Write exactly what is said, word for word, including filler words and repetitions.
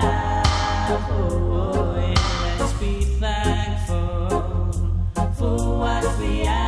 have. Oh, yeah, let's be thankful for what we have.